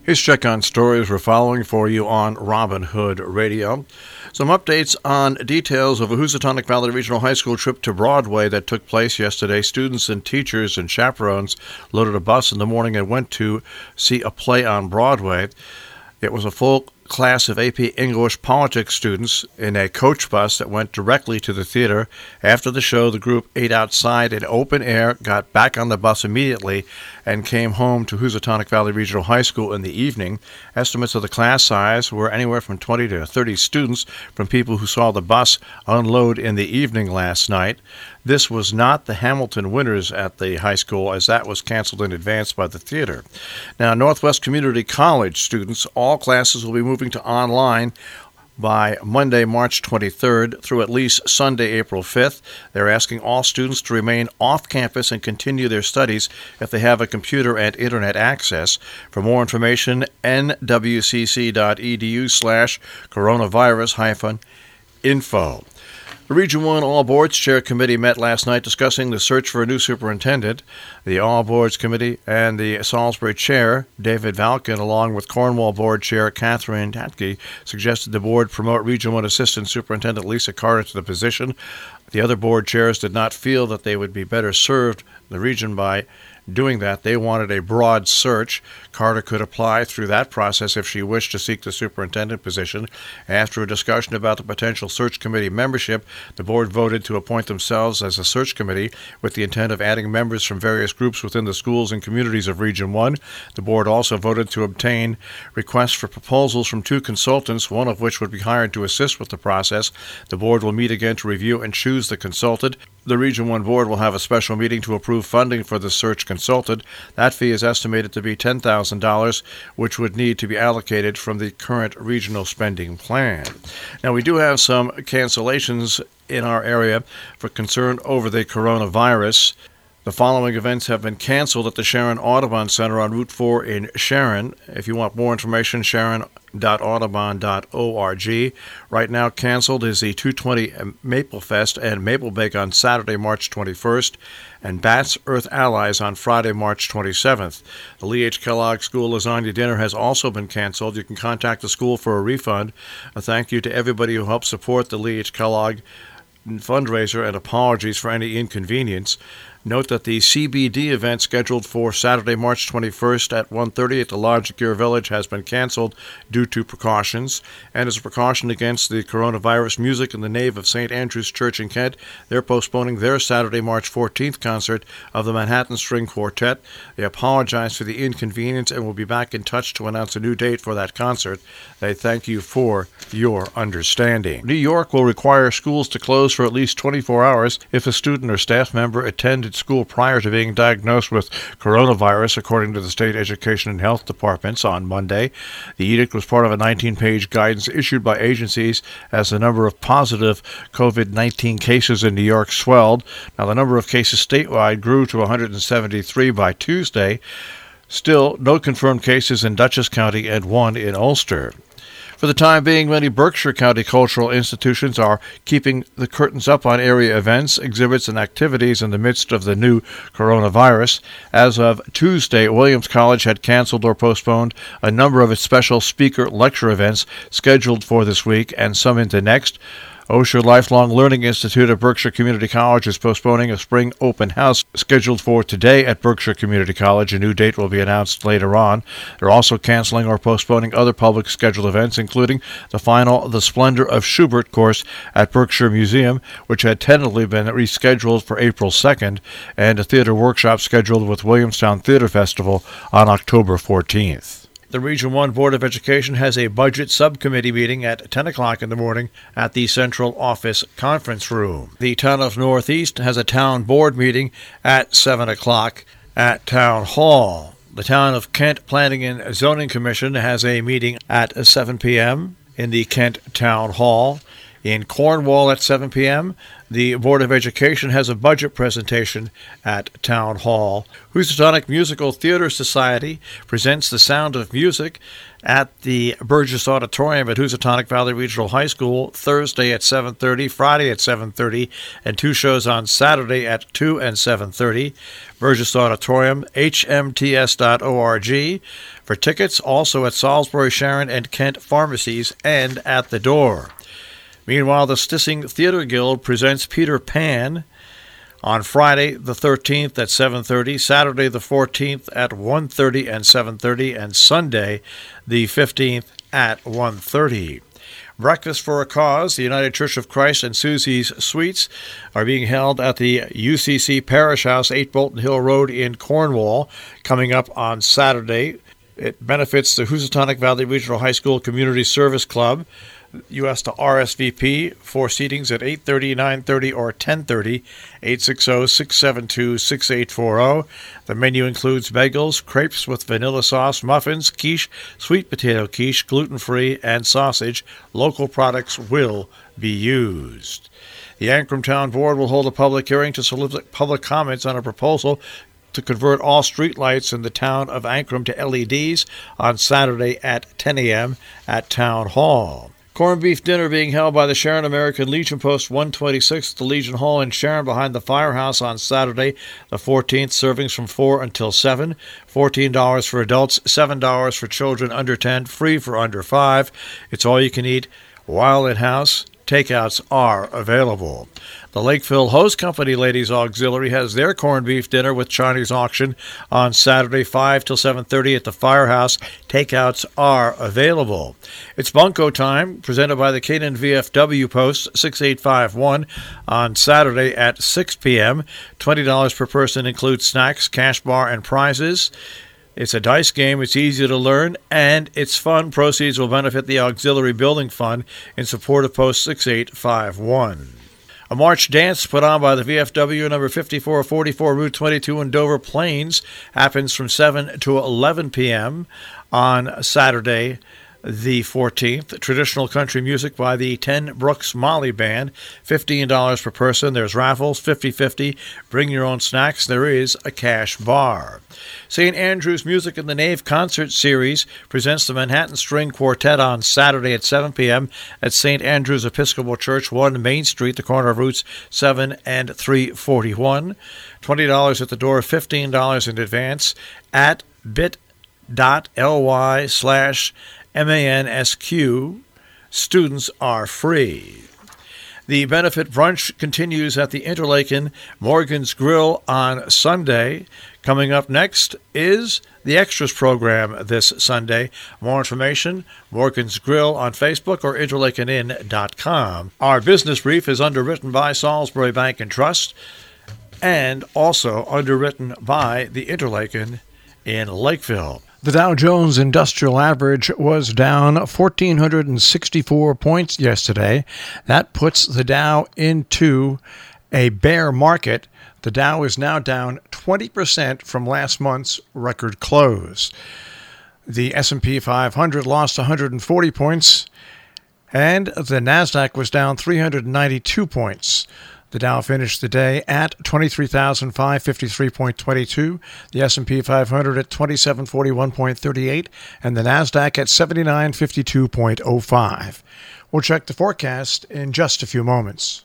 Here's check on stories we're following for you on Robin Hood Radio. Some updates on details of a Housatonic Valley Regional High School trip to Broadway that took place yesterday. Students and teachers and chaperones loaded a bus in the morning and went to see a play on Broadway. It was a full class of AP English politics students in a coach bus that went directly to the theater. After the show, the group ate outside in open air, got back on the bus immediately, and came home to Housatonic Valley Regional High School in the evening. Estimates of the class size were anywhere from 20 to 30 students from people who saw the bus unload in the evening last night. This was not the Hamilton Winners at the high school, as that was canceled in advance by the theater. Now, Northwest Community College students, all classes will be moving to online by Monday, March 23rd through at least Sunday, April 5th. They're asking all students to remain off campus and continue their studies if they have a computer and internet access. For more information, nwcc.edu/coronavirus-info. The Region 1 All Boards Chair Committee met last night discussing the search for a new superintendent. The All Boards Committee and the Salisbury Chair, David Valkin, along with Cornwall Board Chair Catherine Tatke, suggested the board promote Region 1 Assistant Superintendent Lisa Carter to the position. The other board chairs did not feel that they would be better served the region by doing that. They wanted a broad search. Carter could apply through that process if she wished to seek the superintendent position. After a discussion about the potential search committee membership, the board voted to appoint themselves as a search committee with the intent of adding members from various groups within the schools and communities of Region 1. The board also voted to obtain requests for proposals from 2 consultants, one of which would be hired to assist with the process. The board will meet again to review and choose the consultant. The Region 1 board will have a special meeting to approve funding for the search consultant. That fee is estimated to be $10,000, which would need to be allocated from the current regional spending plan. Now, we do have some cancellations in our area for concern over the coronavirus. The following events have been canceled at the Sharon Audubon Center on Route 4 in Sharon. If you want more information, sharon.audubon.org. Right now canceled is the 220 Maple Fest and Maple Bake on Saturday, March 21st, and Bats Earth Allies on Friday, March 27th. The Lee H. Kellogg School Lasagna Dinner has also been canceled. You can contact the school for a refund. A thank you to everybody who helped support the Lee H. Kellogg fundraiser and apologies for any inconvenience. Note that the CBD event scheduled for Saturday, March 21st at 1:30 at the Lodge at Gear Village has been canceled due to precautions. And as a precaution against the coronavirus, Music in the Nave of St. Andrew's Church in Kent, they're postponing their Saturday, March 14th concert of the Manhattan String Quartet. They apologize for the inconvenience and will be back in touch to announce a new date for that concert. They thank you for your understanding. New York will require schools to close for at least 24 hours if a student or staff member attended school prior to being diagnosed with coronavirus, according to the State Education and Health Departments on Monday. The edict was part of a 19-page guidance issued by agencies as the number of positive COVID-19 cases in New York swelled. Now, the number of cases statewide grew to 173 by Tuesday. Still, no confirmed cases in Dutchess County and 1 in Ulster. For the time being, many Berkshire County cultural institutions are keeping the curtains up on area events, exhibits, and activities in the midst of the new coronavirus. As of Tuesday, Williams College had canceled or postponed a number of its special speaker lecture events scheduled for this week and some into next. Osher Lifelong Learning Institute at Berkshire Community College is postponing a spring open house scheduled for today at Berkshire Community College. A new date will be announced later on. They're also canceling or postponing other public scheduled events, including the final The Splendor of Schubert course at Berkshire Museum, which had tentatively been rescheduled for April 2nd, and a theater workshop scheduled with Williamstown Theater Festival on October 14th. The Region 1 Board of Education has a budget subcommittee meeting at 10 o'clock in the morning at the Central Office Conference Room. The Town of Northeast has a town board meeting at 7 o'clock at Town Hall. The Town of Kent Planning and Zoning Commission has a meeting at 7 p.m. in the Kent Town Hall. In Cornwall at 7 p.m., The Board of Education has a budget presentation at Town Hall. Housatonic Musical Theater Society presents The Sound of Music at the Burgess Auditorium at Housatonic Valley Regional High School Thursday at 7:30, Friday at 7:30, and 2 shows on Saturday at 2 and 7:30. Burgess Auditorium, hmts.org. For tickets, also at Salisbury, Sharon, and Kent pharmacies and at the door. Meanwhile, the Stissing Theater Guild presents Peter Pan on Friday the 13th at 7:30, Saturday the 14th at 1:30 and 7:30, and Sunday the 15th at 1:30. Breakfast for a Cause, the United Church of Christ and Susie's Sweets are being held at the UCC Parish House, 8 Bolton Hill Road in Cornwall, coming up on Saturday. It benefits the Housatonic Valley Regional High School Community Service Club. You ask to RSVP for seatings at 8:30, 9:30, or 10:30, 860-672-6840. The menu includes bagels, crepes with vanilla sauce, muffins, quiche, sweet potato quiche, gluten-free, and sausage. Local products will be used. The Ancrum Town Board will hold a public hearing to solicit public comments on a proposal to convert all streetlights in the town of Ancrum to LEDs on Saturday at 10 a.m. at Town Hall. Corned beef dinner being held by the Sharon American Legion Post 126 at the Legion Hall in Sharon behind the Firehouse on Saturday the 14th. Servings from 4 until 7. $14 for adults, $7 for children under 10, free for under 5. It's all you can eat while in-house. Takeouts are available. The Lakeville Hose Company Ladies Auxiliary has their corned beef dinner with Chinese auction on Saturday 5 till 7:30 at the Firehouse. Takeouts are available. It's Bunko time, presented by the Canaan VFW Post 6851 on Saturday at 6 p.m. $20 per person includes snacks, cash bar, and prizes. It's a dice game, it's easy to learn, and it's fun. Proceeds will benefit the Auxiliary Building Fund in support of Post 6851. A March dance put on by the VFW number 5444 Route 22 in Dover Plains happens from 7 to 11 p.m. on Saturday the 14th. Traditional country music by the Ten Brooks Molly Band, $15 per person. There's raffles, 50-50. Bring your own snacks. There is a cash bar. St. Andrew's Music in the Nave Concert Series presents the Manhattan String Quartet on Saturday at 7 p.m. at St. Andrew's Episcopal Church, 1 Main Street, the corner of Routes 7 and 341. $20 at the door, $15 in advance at bit.ly/MANSQ. Students are free. The benefit brunch continues at the Interlaken Morgan's Grill on Sunday. Coming up next is the Extras program this Sunday. More information, Morgan's Grill on Facebook or interlakenin.com. Our business brief is underwritten by Salisbury Bank and Trust and also underwritten by the Interlaken in Lakeville. The Dow Jones Industrial Average was down 1,464 points yesterday. That puts the Dow into a bear market. The Dow is now down 20% from last month's record close. The S&P 500 lost 140 points, and the Nasdaq was down 392 points. The Dow finished the day at 23,553.22, the S&P 500 at 2741.38, and the Nasdaq at 7952.05. We'll check the forecast in just a few moments.